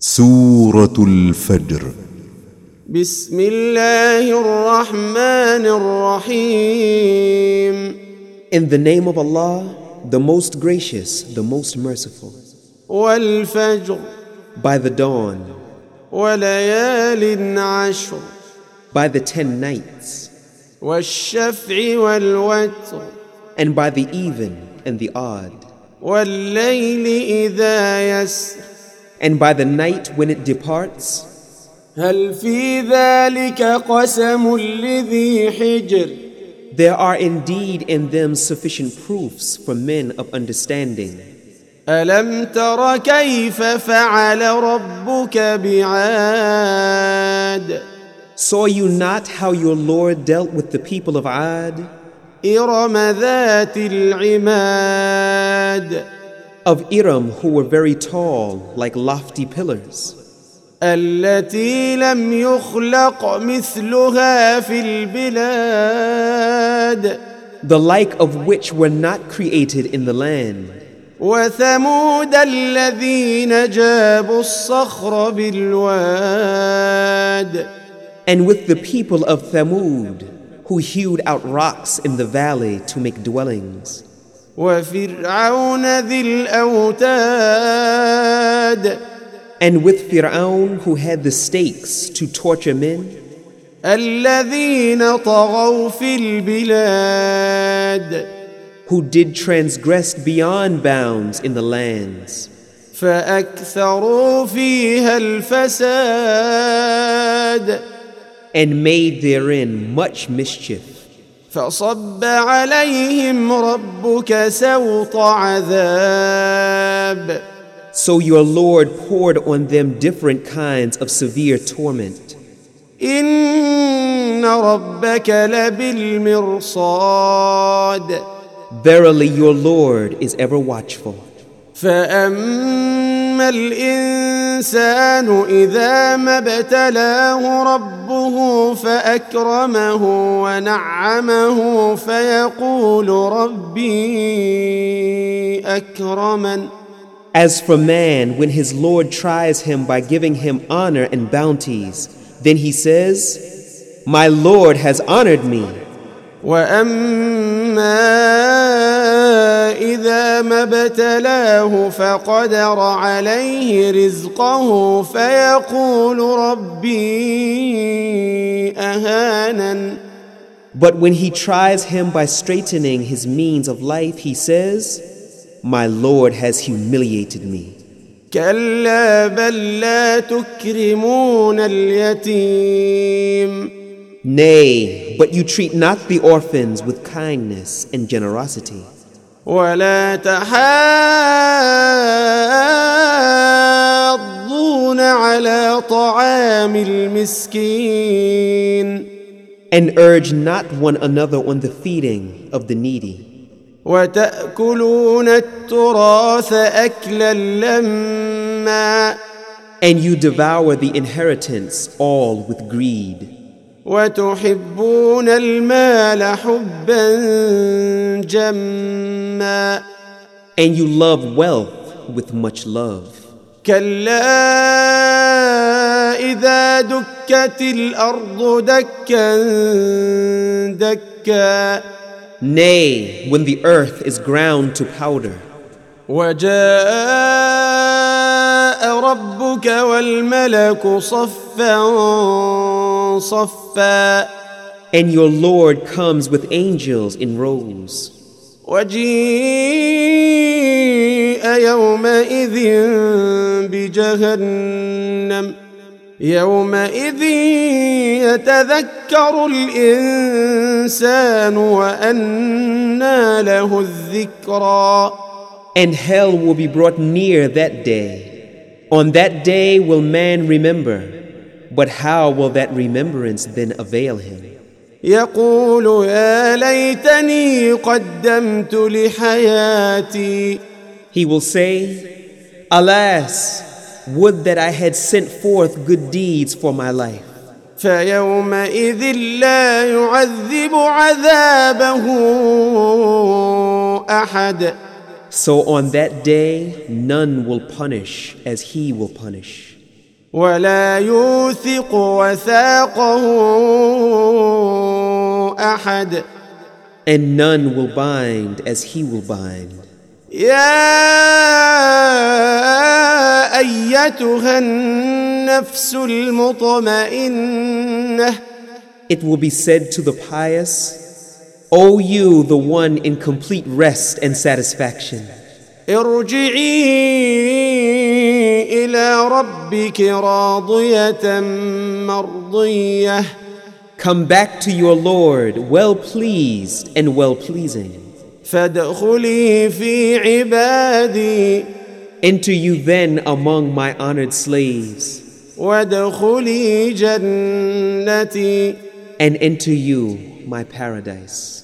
سورة الفجر. بسم الله الرحمن الرحيم. In the name of Allah, the most gracious, the most merciful. والفجر. By the dawn. وليال عشر. By the 10 nights. والشفع والوتر. And by the even and the odd. والليل إذا يسر. And by the night when it departs. هل في ذلك قسم لذي حجر. There are indeed in them sufficient proofs for men of understanding. ألم تر كيف فعل ربك بعاد. Saw you not how your Lord dealt with the people of Ad? إرم ذات العماد. Of Iram, who were very tall, like lofty pillars. التي لم يخلق مثلها في البلاد. The like of which were not created in the land. وثمود الذين جابوا الصخر بالواد. And with the people of Thamud, who hewed out rocks in the valley to make dwellings. وفرعون ذي الأوتاد. And with Fir'aun, who had the stakes to torture men. الذين طغوا في البلاد. Who did transgress beyond bounds in the lands. فأكثروا فيها الفساد. And made therein much mischief. فصب عليهم ربك سوط عذاب. So your Lord poured on them different kinds of severe torment. إن ربك لبالمرصاد. Verily your Lord is ever watchful. فأما الإنسان إذا ما ابتلاه ربه فأكرمه ونعمه فيقول ربي أكرمن. As for man, when his Lord tries him by giving him honor and bounties, then he says, My Lord has honored me. وأما إذا ما ابتلاه فقدر عليه رزقه فيقول ربي أهانن. But when he tries him by straightening his means of life, he says, My Lord has humiliated me. كلا بل لا تكرمون اليتيم. Nay, but you treat not the orphans with kindness and generosity. ولا تحاضون على طعام المسكين. And urge not one another on the feeding of the needy. وتأكلون التراث أكلا لما. And you devour the inheritance all with greed. وتحبون المال حبا جما. And you love wealth with much love. كلا إذا دكت الأرض دكا دكا. Nay, when the earth is ground to powder. وجاء ربك والملك صفا صفا. And your Lord comes with angels in rows. وجيء يومئذ بجهنم. يومئذ يتذكر الإنسان وأنى له الذكرى. And hell will be brought near that day. On that day will man remember, but how will that remembrance then avail him? يقول يا ليتني قدمت لحياتي. He will say, Alas, would that I had sent forth good deeds for my life. فيومئذ لا يعذب عذابه أحد. So on that day, none will punish as he will punish. ولا يوثق وثاقه أحد. And none will bind as he will bind. يا أيتها النفس المطمئنة. It will be said to the pious, O you, the one in complete rest and satisfaction, ارجعي إلى ربك راضية مرضية. come back to your Lord, well pleased and well pleasing. فادخلي في عبادي. Enter you then among my honored slaves, وادخلي جنتي. and enter you my paradise.